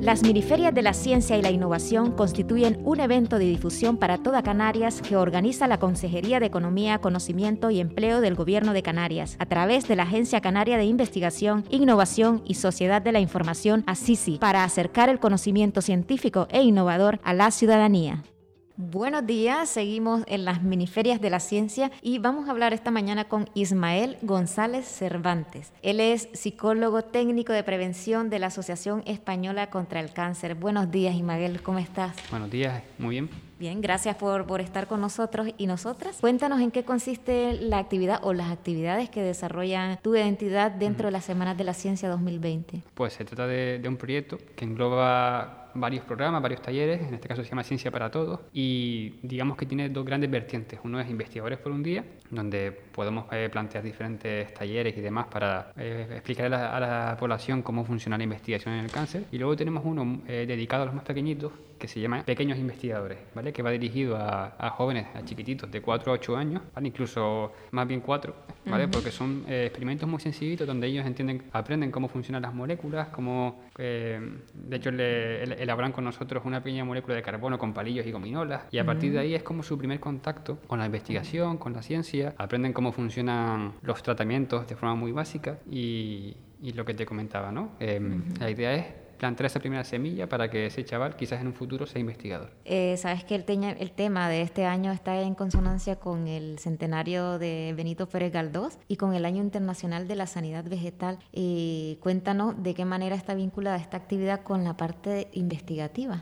Las Miniferias de la Ciencia y la Innovación constituyen un evento de difusión para toda Canarias que organiza la Consejería de Economía, Conocimiento y Empleo del Gobierno de Canarias, a través de la Agencia Canaria de Investigación, Innovación y Sociedad de la Información, ACICI, para acercar el conocimiento científico e innovador a la ciudadanía. Buenos días, seguimos en las Miniferias de la Ciencia y vamos a hablar esta mañana con Ismael González Cervantes. Él es psicólogo técnico de prevención de la Asociación Española contra el Cáncer. Buenos días, Ismael, ¿cómo estás? Buenos días, muy bien. Bien, gracias por estar con nosotros y nosotras. Cuéntanos en qué consiste la actividad o las actividades que desarrollan tu entidad dentro de las Semanas de la Ciencia 2020. Pues se trata de un proyecto que engloba varios programas, varios talleres, en este caso se llama Ciencia para Todos, y digamos que tiene dos grandes vertientes. Uno es investigadores por un día, donde podemos plantear diferentes talleres y demás para explicar a la población cómo funciona la investigación en el cáncer. Y luego tenemos uno dedicado a los más pequeñitos, que se llama Pequeños Investigadores, ¿vale? Que va dirigido a jóvenes, a chiquititos de 4 a 8 años, ¿vale? Incluso más bien 4, ¿vale? Porque son experimentos muy sencillitos donde ellos aprenden cómo funcionan las moléculas, cómo, de hecho, elaboran con nosotros una pequeña molécula de carbono con palillos y gominolas, y a partir de ahí es como su primer contacto con la investigación, con la ciencia, aprenden cómo funcionan los tratamientos de forma muy básica y lo que te comentaba, ¿no? La idea es plantar esa primera semilla para que ese chaval quizás en un futuro sea investigador. Sabes que el tema de este año está en consonancia con el centenario de Benito Pérez Galdós y con el Año Internacional de la Sanidad Vegetal. Cuéntanos de qué manera está vinculada esta actividad con la parte investigativa.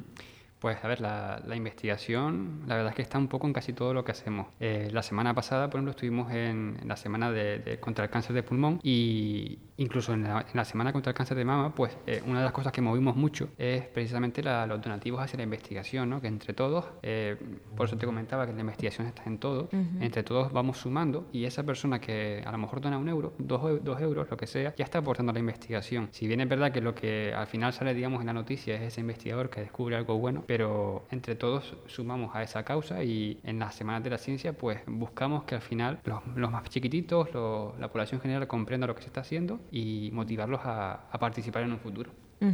Pues a ver, la investigación, la verdad es que está un poco en casi todo lo que hacemos. La semana pasada, por ejemplo, estuvimos en la semana contra el cáncer de pulmón, y incluso en la semana contra el cáncer de mama, pues una de las cosas que movimos mucho es precisamente los donativos hacia la investigación, ¿no? Que entre todos, por eso te comentaba que la investigación está en todo, entre todos vamos sumando, y esa persona que a lo mejor dona 1 euro, 2 euros, lo que sea, ya está aportando a la investigación. Si bien es verdad que lo que al final sale, digamos, en la noticia es ese investigador que descubre algo bueno, pero entre todos sumamos a esa causa, y en las Semanas de la Ciencia pues buscamos que al final los más chiquititos, la población general comprenda lo que se está haciendo y motivarlos a participar en un futuro.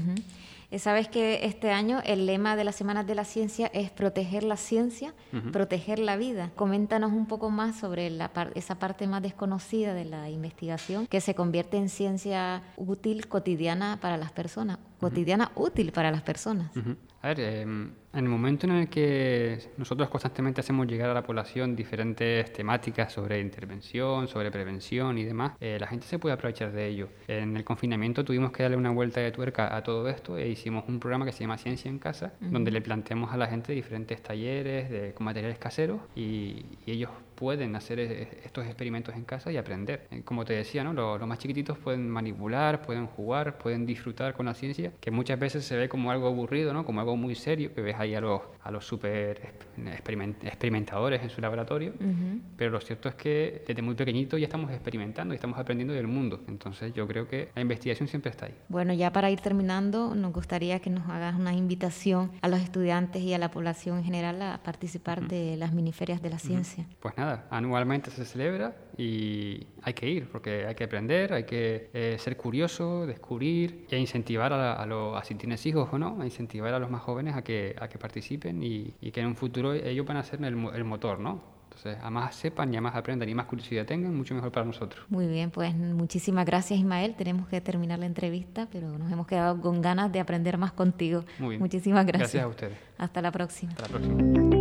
Sabes que este año el lema de las Semanas de la Ciencia es proteger la ciencia, proteger la vida. Coméntanos un poco más sobre esa parte más desconocida de la investigación que se convierte en ciencia útil cotidiana para las personas, cotidiana útil para las personas. A ver, en el momento en el que nosotros constantemente hacemos llegar a la población diferentes temáticas sobre intervención, sobre prevención y demás, la gente se puede aprovechar de ello. En el confinamiento tuvimos que darle una vuelta de tuerca a todo esto e hicimos un programa que se llama Ciencia en Casa, donde le planteamos a la gente diferentes talleres con materiales caseros, y ellos pueden hacer estos experimentos en casa y aprender. Como te decía, ¿no? Los más chiquititos pueden manipular, pueden jugar, pueden disfrutar con la ciencia, que muchas veces se ve como algo aburrido, ¿no? Como algo muy serio, que ves ahí a los super experimentadores en su laboratorio, pero lo cierto es que desde muy pequeñito ya estamos experimentando y estamos aprendiendo del mundo. Entonces yo creo que la investigación siempre está ahí. Bueno, ya para ir terminando, nos gustaría que nos hagas una invitación a los estudiantes y a la población en general a participar de las Miniferias de la Ciencia. Pues nada, anualmente se celebra y hay que ir porque hay que aprender, hay que ser curioso, descubrir e incentivar si tienes hijos o no, a incentivar a los más jóvenes a que participen y que en un futuro ellos van a ser el motor, ¿no? Entonces, a más sepan y a más aprendan y más curiosidad tengan, mucho mejor para nosotros. Muy bien, pues muchísimas gracias, Ismael. Tenemos que terminar la entrevista, pero nos hemos quedado con ganas de aprender más contigo. Muy bien. Muchísimas gracias. Gracias a ustedes. Hasta la próxima. Hasta la próxima.